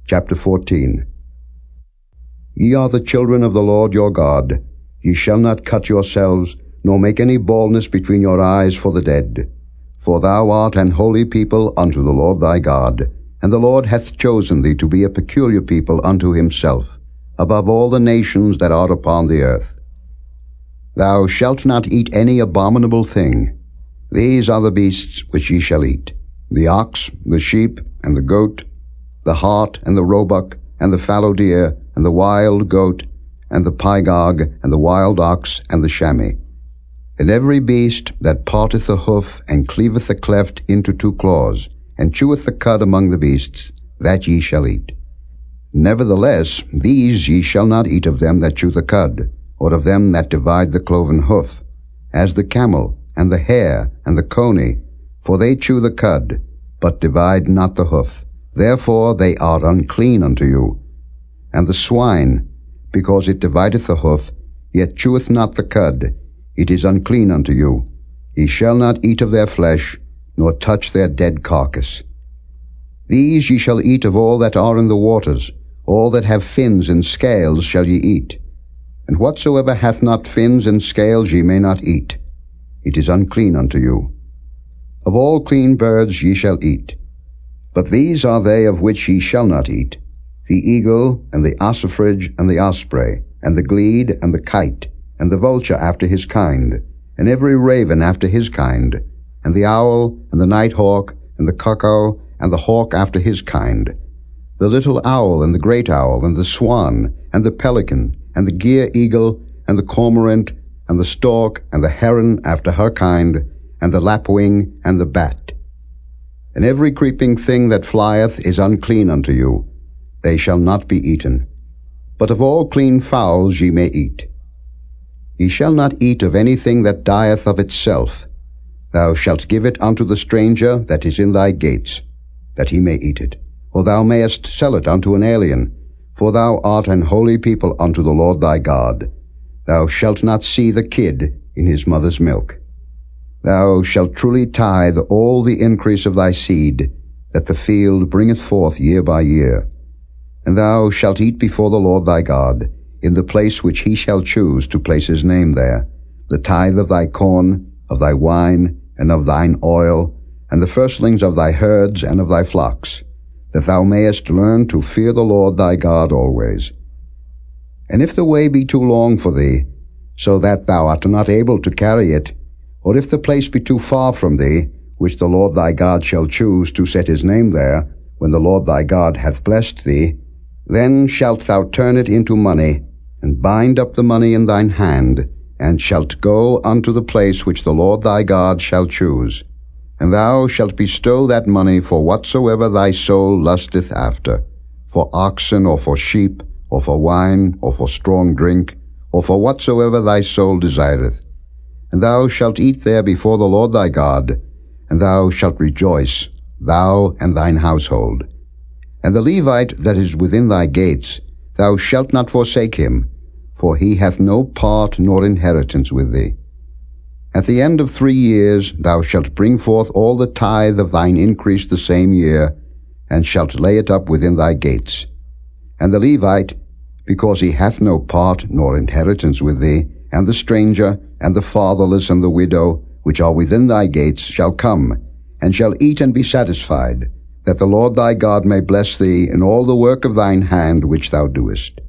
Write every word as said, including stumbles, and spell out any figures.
Chapter fourteen. Ye are the children of the Lord your God. Ye shall not cut yourselves, nor make any baldness between your eyes for the dead. For thou art an holy people unto the Lord thy God, and the Lord hath chosen thee to be a peculiar people unto himself, above all the nations that are upon the earth. Thou shalt not eat any abominable thing. These are the beasts which ye shall eat: the ox, the sheep, and the goat, the hart, and the roebuck, and the fallow deer, and the wild goat, and the pygarg, and the wild ox, and the chamois. And every beast that parteth the hoof, and cleaveth the cleft into two claws, and cheweth the cud among the beasts, that ye shall eat. Nevertheless, these ye shall not eat of them that chew the cud, or of them that divide the cloven hoof, as the camel, and the hare, and the coney, for they chew the cud, but divide not the hoof. Therefore they are unclean unto you. And the swine, because it divideth the hoof, yet cheweth not the cud, it is unclean unto you. Ye shall not eat of their flesh, nor touch their dead carcass. These ye shall eat of all that are in the waters, all that have fins and scales shall ye eat. And whatsoever hath not fins and scales ye may not eat. It is unclean unto you. Of all clean birds ye shall eat. But these are they of which ye shall not eat: the eagle, and the ossifrage, and the osprey, and the glede, and the kite, and the vulture after his kind, and every raven after his kind, and the owl, and the nighthawk, and the cuckoo, and the hawk after his kind, the little owl, and the great owl, and the swan, and the pelican, and the gier eagle, and the cormorant, and the stork, and the heron after her kind, and the lapwing, and the bat. And every creeping thing that flieth is unclean unto you. They shall not be eaten. But of all clean fowls ye may eat. Ye shall not eat of anything that dieth of itself. Thou shalt give it unto the stranger that is in thy gates, that he may eat it. Or thou mayest sell it unto an alien, for thou art an holy people unto the Lord thy God. Thou shalt not see the kid in his mother's milk. Thou shalt truly tithe all the increase of thy seed, that the field bringeth forth year by year. And thou shalt eat before the Lord thy God, in the place which he shall choose to place his name there, the tithe of thy corn, of thy wine, and of thine oil, and the firstlings of thy herds and of thy flocks, that thou mayest learn to fear the Lord thy God always. And if the way be too long for thee, so that thou art not able to carry it, or if the place be too far from thee, which the Lord thy God shall choose to set his name there, when the Lord thy God hath blessed thee, then shalt thou turn it into money, and bind up the money in thine hand, and shalt go unto the place which the Lord thy God shall choose. And thou shalt bestow that money for whatsoever thy soul lusteth after, for oxen, or for sheep, or for wine, or for strong drink, or for whatsoever thy soul desireth. And thou shalt eat there before the Lord thy God, and thou shalt rejoice, thou and thine household. And the Levite that is within thy gates, thou shalt not forsake him, for he hath no part nor inheritance with thee. At the end of three years thou shalt bring forth all the tithe of thine increase the same year, and shalt lay it up within thy gates. And the Levite, because he hath no part nor inheritance with thee, and the stranger, and the fatherless, and the widow, which are within thy gates, shall come, and shall eat and be satisfied, that the Lord thy God may bless thee in all the work of thine hand which thou doest.